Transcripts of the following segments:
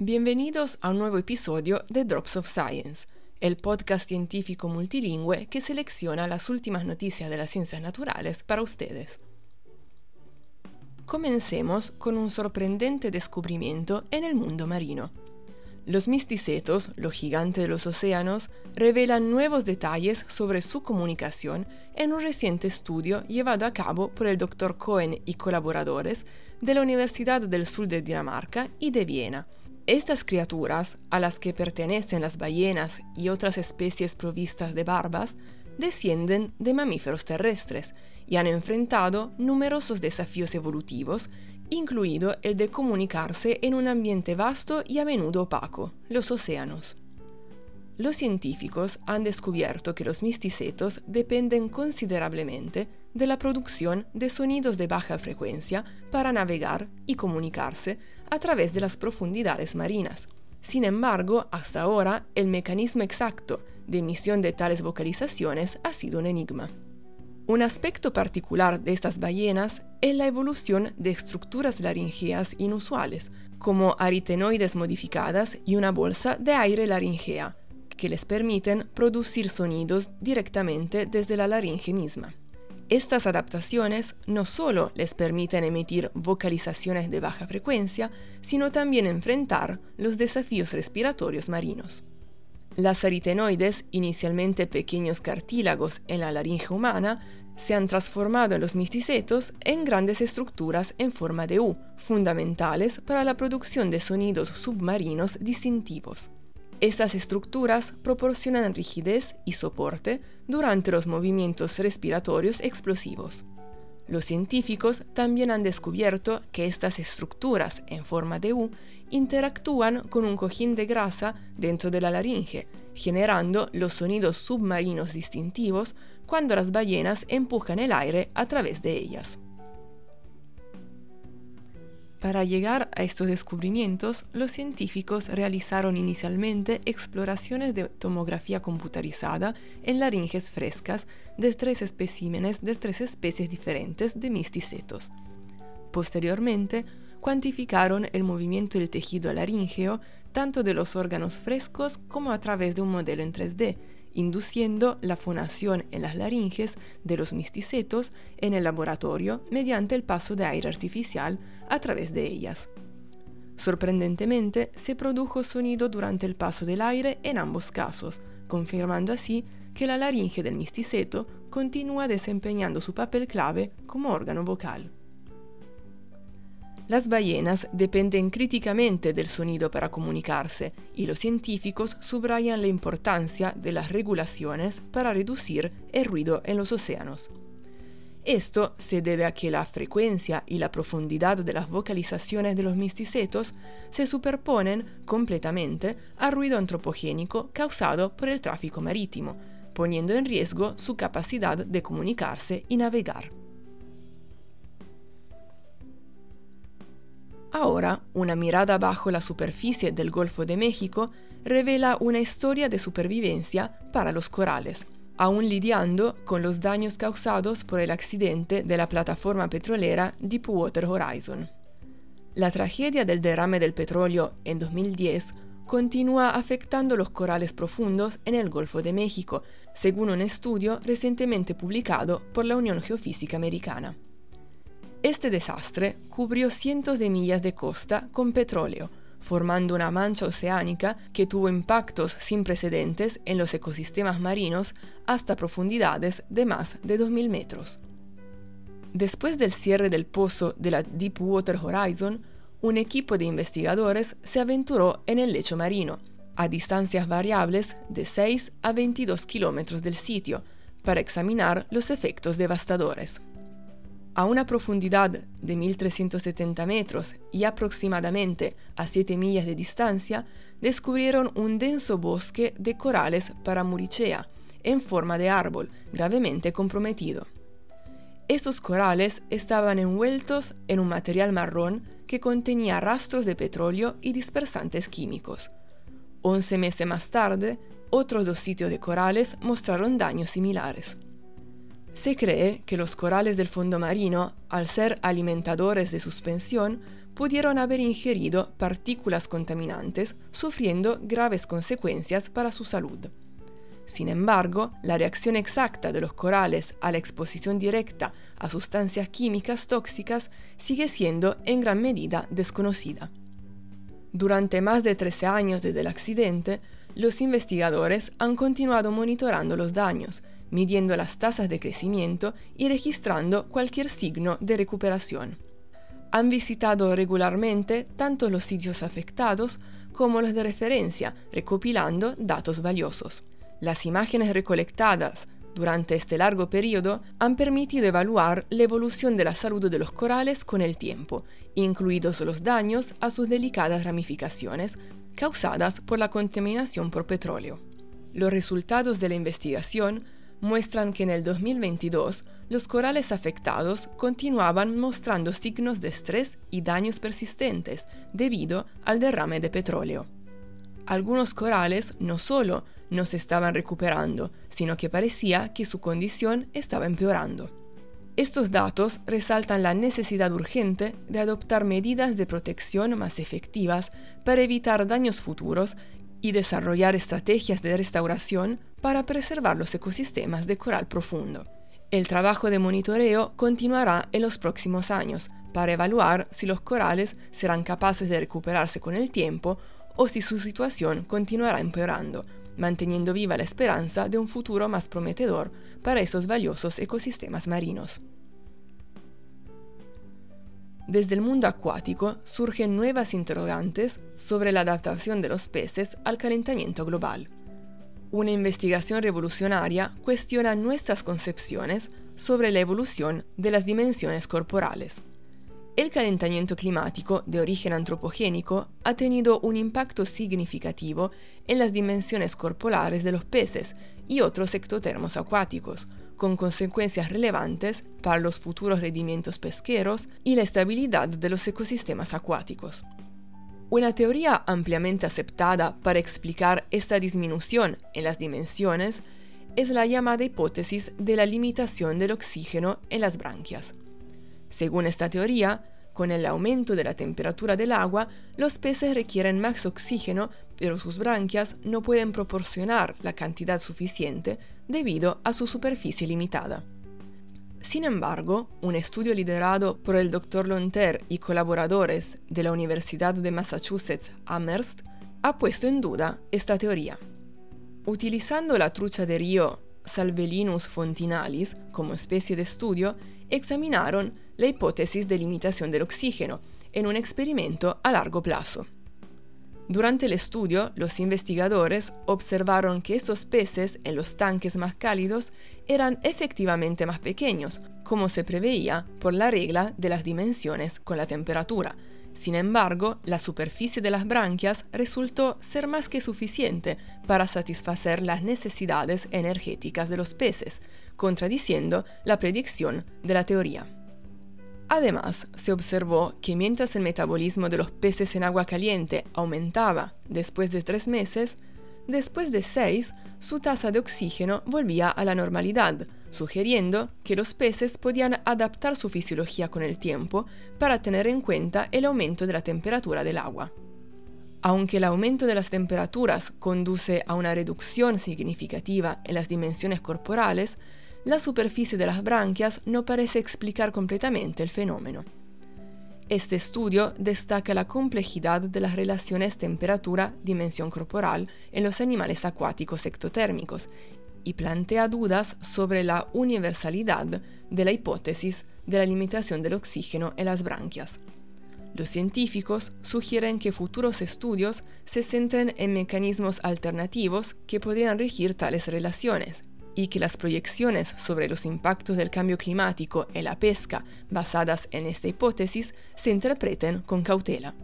Bienvenidos a un nuevo episodio de Drops of Science, el podcast científico multilingüe que selecciona las últimas noticias de las ciencias naturales para ustedes. Comencemos con un sorprendente descubrimiento en el mundo marino. Los misticetos, los gigantes de los océanos, revelan nuevos detalles sobre su comunicación en un reciente estudio llevado a cabo por el Dr. Cohen y colaboradores de la Universidad del Sur de Dinamarca y de Viena. Estas criaturas, a las que pertenecen las ballenas y otras especies provistas de barbas, descienden de mamíferos terrestres y han enfrentado numerosos desafíos evolutivos, incluido el de comunicarse en un ambiente vasto y a menudo opaco, los océanos. Los científicos han descubierto que los misticetos dependen considerablemente de la producción de sonidos de baja frecuencia para navegar y comunicarse a través de las profundidades marinas. Sin embargo, hasta ahora, el mecanismo exacto de emisión de tales vocalizaciones ha sido un enigma. Un aspecto particular de estas ballenas es la evolución de estructuras laringeas inusuales, como aritenoides modificadas y una bolsa de aire laringea, que les permiten producir sonidos directamente desde la laringe misma. Estas adaptaciones no solo les permiten emitir vocalizaciones de baja frecuencia, sino también enfrentar los desafíos respiratorios marinos. Las aritenoides, inicialmente pequeños cartílagos en la laringe humana, se han transformado en los misticetos en grandes estructuras en forma de U, fundamentales para la producción de sonidos submarinos distintivos. Estas estructuras proporcionan rigidez y soporte durante los movimientos respiratorios explosivos. Los científicos también han descubierto que estas estructuras en forma de U interactúan con un cojín de grasa dentro de la laringe, generando los sonidos submarinos distintivos cuando las ballenas empujan el aire a través de ellas. Para llegar a estos descubrimientos, los científicos realizaron inicialmente exploraciones de tomografía computarizada en laringes frescas de 3 especímenes de 3 especies diferentes de misticetos. Posteriormente, cuantificaron el movimiento del tejido laríngeo tanto de los órganos frescos como a través de un modelo en 3D, induciendo la fonación en las laringes de los misticetos en el laboratorio mediante el paso de aire artificial a través de ellas. Sorprendentemente, se produjo sonido durante el paso del aire en ambos casos, confirmando así que la laringe del misticeto continúa desempeñando su papel clave como órgano vocal. Las ballenas dependen críticamente del sonido para comunicarse y los científicos subrayan la importancia de las regulaciones para reducir el ruido en los océanos. Esto se debe a que la frecuencia y la profundidad de las vocalizaciones de los misticetos se superponen completamente al ruido antropogénico causado por el tráfico marítimo, poniendo en riesgo su capacidad de comunicarse y navegar. Ahora, una mirada bajo la superficie del Golfo de México revela una historia de supervivencia para los corales, aún lidiando con los daños causados por el accidente de la plataforma petrolera Deepwater Horizon. La tragedia del derrame del petróleo en 2010 continúa afectando los corales profundos en el Golfo de México, según un estudio recientemente publicado por la Unión Geofísica Americana. Este desastre cubrió cientos de millas de costa con petróleo, formando una mancha oceánica que tuvo impactos sin precedentes en los ecosistemas marinos hasta profundidades de más de 2.000 metros. Después del cierre del pozo de la Deepwater Horizon, un equipo de investigadores se aventuró en el lecho marino, a distancias variables de 6 a 22 kilómetros del sitio, para examinar los efectos devastadores. A una profundidad de 1.370 metros y aproximadamente a 7 millas de distancia, descubrieron un denso bosque de corales Paramuricea, en forma de árbol, gravemente comprometido. Estos corales estaban envueltos en un material marrón que contenía rastros de petróleo y dispersantes químicos. 11 meses más tarde, otros 2 sitios de corales mostraron daños similares. Se cree que los corales del fondo marino, al ser alimentadores de suspensión, pudieron haber ingerido partículas contaminantes, sufriendo graves consecuencias para su salud. Sin embargo, la reacción exacta de los corales a la exposición directa a sustancias químicas tóxicas sigue siendo en gran medida desconocida. Durante más de 13 años desde el accidente, los investigadores han continuado monitorando los daños, midiendo las tasas de crecimiento y registrando cualquier signo de recuperación. Han visitado regularmente tanto los sitios afectados como los de referencia, recopilando datos valiosos. Las imágenes recolectadas durante este largo periodo han permitido evaluar la evolución de la salud de los corales con el tiempo, incluidos los daños a sus delicadas ramificaciones causadas por la contaminación por petróleo. Los resultados de la investigación muestran que en el 2022 los corales afectados continuaban mostrando signos de estrés y daños persistentes debido al derrame de petróleo. Algunos corales no solo no se estaban recuperando, sino que parecía que su condición estaba empeorando. Estos datos resaltan la necesidad urgente de adoptar medidas de protección más efectivas para evitar daños futuros y desarrollar estrategias de restauración para preservar los ecosistemas de coral profundo. El trabajo de monitoreo continuará en los próximos años para evaluar si los corales serán capaces de recuperarse con el tiempo o si su situación continuará empeorando, manteniendo viva la esperanza de un futuro más prometedor para esos valiosos ecosistemas marinos. Desde el mundo acuático surgen nuevas interrogantes sobre la adaptación de los peces al calentamiento global. Una investigación revolucionaria cuestiona nuestras concepciones sobre la evolución de las dimensiones corporales. El calentamiento climático de origen antropogénico ha tenido un impacto significativo en las dimensiones corporales de los peces y otros ectotermos acuáticos, con consecuencias relevantes para los futuros rendimientos pesqueros y la estabilidad de los ecosistemas acuáticos. Una teoría ampliamente aceptada para explicar esta disminución en las dimensiones es la llamada hipótesis de la limitación del oxígeno en las branquias. Según esta teoría, con el aumento de la temperatura del agua, los peces requieren más oxígeno, pero sus branquias no pueden proporcionar la cantidad suficiente debido a su superficie limitada. Sin embargo, un estudio liderado por el Dr. Lonter y colaboradores de la Universidad de Massachusetts Amherst ha puesto en duda esta teoría. Utilizando la trucha de río Salvelinus fontinalis como especie de estudio, examinaron la hipótesis de limitación del oxígeno en un experimento a largo plazo. Durante el estudio, los investigadores observaron que estos peces en los tanques más cálidos eran efectivamente más pequeños, como se preveía por la regla de las dimensiones con la temperatura. Sin embargo, la superficie de las branquias resultó ser más que suficiente para satisfacer las necesidades energéticas de los peces, contradiciendo la predicción de la teoría. Además, se observó que mientras el metabolismo de los peces en agua caliente aumentaba después de 3 meses, después de 6, su tasa de oxígeno volvía a la normalidad, sugiriendo que los peces podían adaptar su fisiología con el tiempo para tener en cuenta el aumento de la temperatura del agua. Aunque el aumento de las temperaturas conduce a una reducción significativa en las dimensiones corporales, la superficie de las branquias no parece explicar completamente el fenómeno. Este estudio destaca la complejidad de las relaciones temperatura-dimensión corporal en los animales acuáticos ectotérmicos y plantea dudas sobre la universalidad de la hipótesis de la limitación del oxígeno en las branquias. Los científicos sugieren que futuros estudios se centren en mecanismos alternativos que podrían regir tales relaciones y que las proyecciones sobre los impactos del cambio climático en la pesca basadas en esta hipótesis se interpreten con cautela.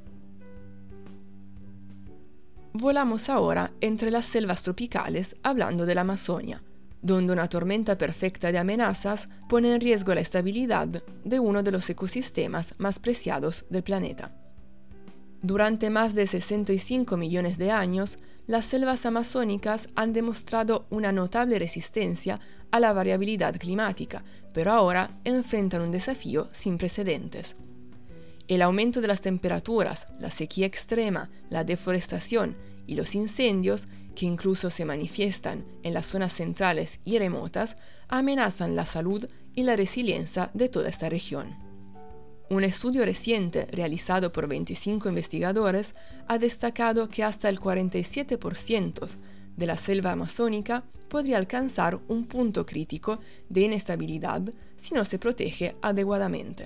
Volamos ahora entre las selvas tropicales hablando de la Amazonia, donde una tormenta perfecta de amenazas pone en riesgo la estabilidad de uno de los ecosistemas más preciados del planeta. Durante más de 65 millones de años, las selvas amazónicas han demostrado una notable resistencia a la variabilidad climática, pero ahora enfrentan un desafío sin precedentes. El aumento de las temperaturas, la sequía extrema, la deforestación y los incendios, que incluso se manifiestan en las zonas centrales y remotas, amenazan la salud y la resiliencia de toda esta región. Un estudio reciente realizado por 25 investigadores ha destacado que hasta el 47% de la selva amazónica podría alcanzar un punto crítico de inestabilidad si no se protege adecuadamente.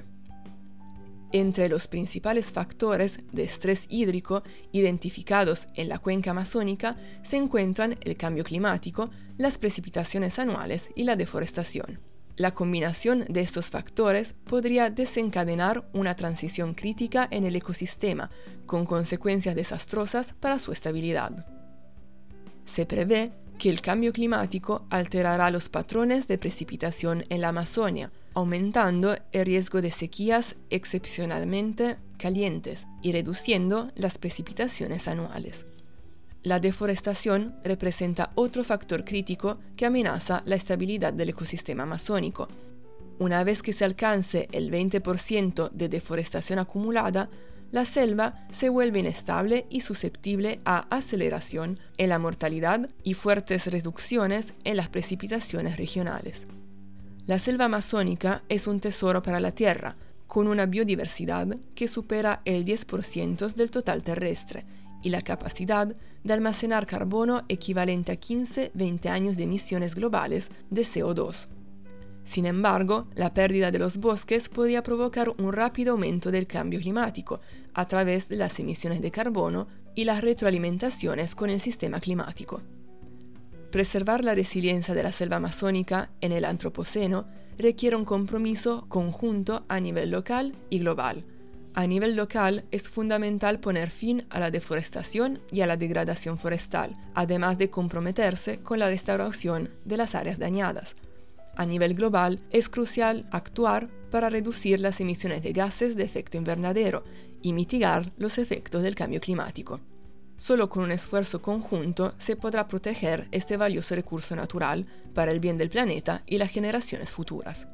Entre los principales factores de estrés hídrico identificados en la cuenca amazónica se encuentran el cambio climático, las precipitaciones anuales y la deforestación. La combinación de estos factores podría desencadenar una transición crítica en el ecosistema, con consecuencias desastrosas para su estabilidad. Se prevé que el cambio climático alterará los patrones de precipitación en la Amazonia, aumentando el riesgo de sequías excepcionalmente calientes y reduciendo las precipitaciones anuales. La deforestación representa otro factor crítico que amenaza la estabilidad del ecosistema amazónico. Una vez que se alcance el 20% de deforestación acumulada, la selva se vuelve inestable y susceptible a aceleración en la mortalidad y fuertes reducciones en las precipitaciones regionales. La selva amazónica es un tesoro para la Tierra, con una biodiversidad que supera el 10% del total terrestre y la capacidad de almacenar carbono equivalente a 15-20 años de emisiones globales de CO2. Sin embargo, la pérdida de los bosques podría provocar un rápido aumento del cambio climático a través de las emisiones de carbono y las retroalimentaciones con el sistema climático. Preservar la resiliencia de la selva amazónica en el Antropoceno requiere un compromiso conjunto a nivel local y global. A nivel local es fundamental poner fin a la deforestación y a la degradación forestal, además de comprometerse con la restauración de las áreas dañadas. A nivel global es crucial actuar para reducir las emisiones de gases de efecto invernadero y mitigar los efectos del cambio climático. Solo con un esfuerzo conjunto se podrá proteger este valioso recurso natural para el bien del planeta y las generaciones futuras.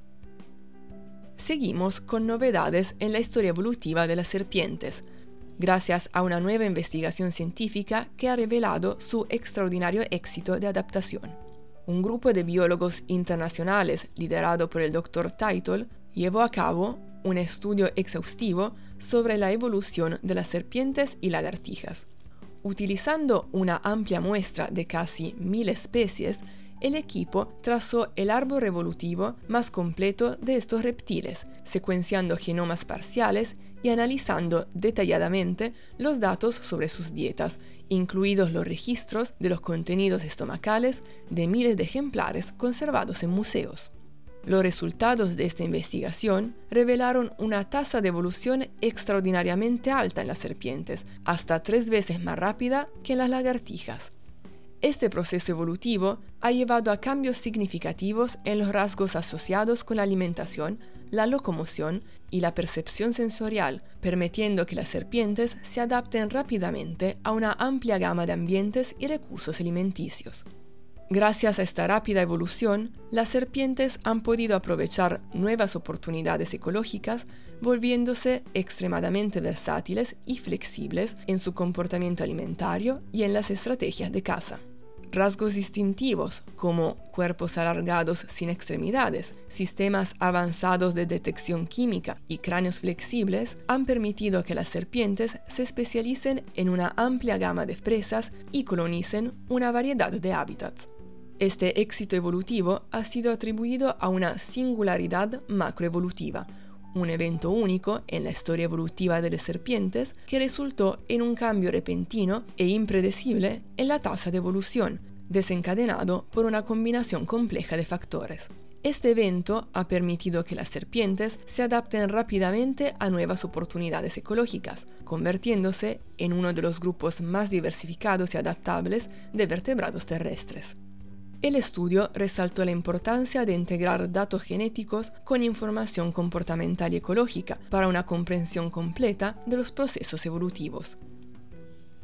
Seguimos con novedades en la historia evolutiva de las serpientes, gracias a una nueva investigación científica que ha revelado su extraordinario éxito de adaptación. Un grupo de biólogos internacionales liderado por el Dr. Teitel llevó a cabo un estudio exhaustivo sobre la evolución de las serpientes y lagartijas. Utilizando una amplia muestra de casi 1000 especies, el equipo trazó el árbol evolutivo más completo de estos reptiles, secuenciando genomas parciales y analizando detalladamente los datos sobre sus dietas, incluidos los registros de los contenidos estomacales de miles de ejemplares conservados en museos. Los resultados de esta investigación revelaron una tasa de evolución extraordinariamente alta en las serpientes, hasta 3 veces más rápida que en las lagartijas. Este proceso evolutivo ha llevado a cambios significativos en los rasgos asociados con la alimentación, la locomoción y la percepción sensorial, permitiendo que las serpientes se adapten rápidamente a una amplia gama de ambientes y recursos alimenticios. Gracias a esta rápida evolución, las serpientes han podido aprovechar nuevas oportunidades ecológicas, volviéndose extremadamente versátiles y flexibles en su comportamiento alimentario y en las estrategias de caza. Rasgos distintivos como cuerpos alargados sin extremidades, sistemas avanzados de detección química y cráneos flexibles han permitido que las serpientes se especialicen en una amplia gama de presas y colonicen una variedad de hábitats. Este éxito evolutivo ha sido atribuido a una singularidad macroevolutiva, un evento único en la historia evolutiva de las serpientes que resultó en un cambio repentino e impredecible en la tasa de evolución, desencadenado por una combinación compleja de factores. Este evento ha permitido que las serpientes se adapten rápidamente a nuevas oportunidades ecológicas, convirtiéndose en uno de los grupos más diversificados y adaptables de vertebrados terrestres. El estudio resaltó la importancia de integrar datos genéticos con información comportamental y ecológica para una comprensión completa de los procesos evolutivos.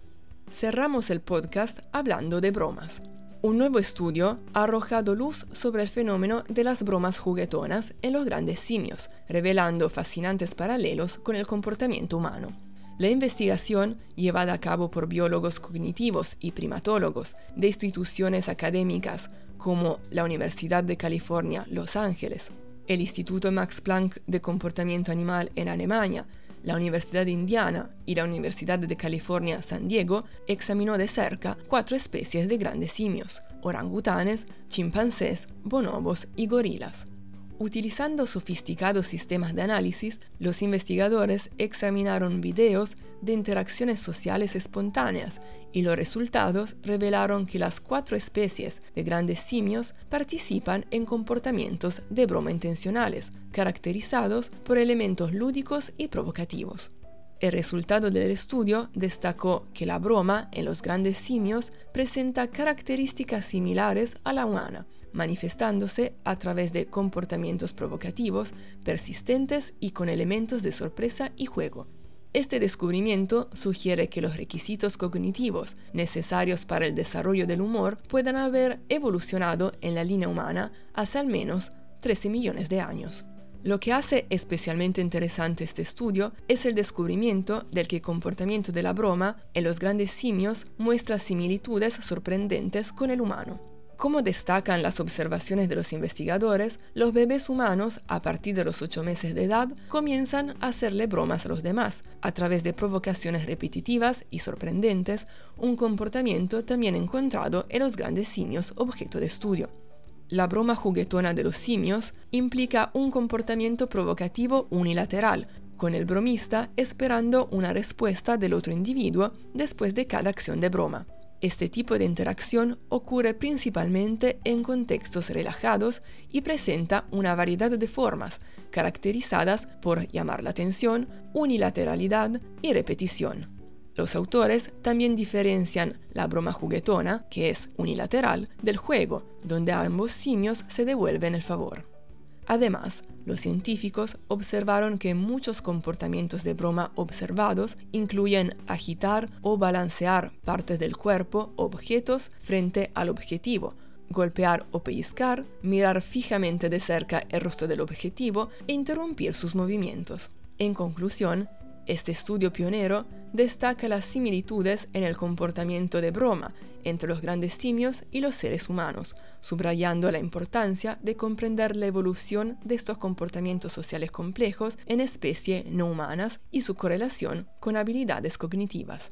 Cerramos el podcast hablando de bromas. Un nuevo estudio ha arrojado luz sobre el fenómeno de las bromas juguetonas en los grandes simios, revelando fascinantes paralelos con el comportamiento humano. La investigación, llevada a cabo por biólogos cognitivos y primatólogos de instituciones académicas como la Universidad de California, Los Ángeles, el Instituto Max Planck de Comportamiento Animal en Alemania, la Universidad de Indiana y la Universidad de California, San Diego, examinó de cerca 4 especies de grandes simios: orangutanes, chimpancés, bonobos y gorilas. Utilizando sofisticados sistemas de análisis, los investigadores examinaron videos de interacciones sociales espontáneas y los resultados revelaron que las 4 especies de grandes simios participan en comportamientos de broma intencionales, caracterizados por elementos lúdicos y provocativos. El resultado del estudio destacó que la broma en los grandes simios presenta características similares a la humana, manifestándose a través de comportamientos provocativos, persistentes y con elementos de sorpresa y juego. Este descubrimiento sugiere que los requisitos cognitivos necesarios para el desarrollo del humor puedan haber evolucionado en la línea humana hace al menos 13 millones de años. Lo que hace especialmente interesante este estudio es el descubrimiento del que el comportamiento de la broma en los grandes simios muestra similitudes sorprendentes con el humano. Como destacan las observaciones de los investigadores, los bebés humanos, a partir de los 8 meses de edad, comienzan a hacerle bromas a los demás, a través de provocaciones repetitivas y sorprendentes, un comportamiento también encontrado en los grandes simios objeto de estudio. La broma juguetona de los simios implica un comportamiento provocativo unilateral, con el bromista esperando una respuesta del otro individuo después de cada acción de broma. Este tipo de interacción ocurre principalmente en contextos relajados y presenta una variedad de formas, caracterizadas por llamar la atención, unilateralidad y repetición. Los autores también diferencian la broma juguetona, que es unilateral, del juego, donde ambos simios se devuelven el favor. Además, los científicos observaron que muchos comportamientos de broma observados incluyen agitar o balancear partes del cuerpo o objetos frente al objetivo, golpear o pellizcar, mirar fijamente de cerca el rostro del objetivo e interrumpir sus movimientos. En conclusión, este estudio pionero destaca las similitudes en el comportamiento de broma entre los grandes simios y los seres humanos, subrayando la importancia de comprender la evolución de estos comportamientos sociales complejos en especies no humanas y su correlación con habilidades cognitivas.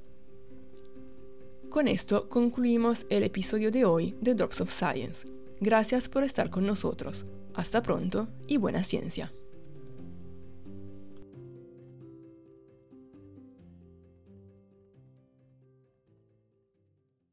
Con esto concluimos el episodio de hoy de Drops of Science. Gracias por estar con nosotros. Hasta pronto y buena ciencia.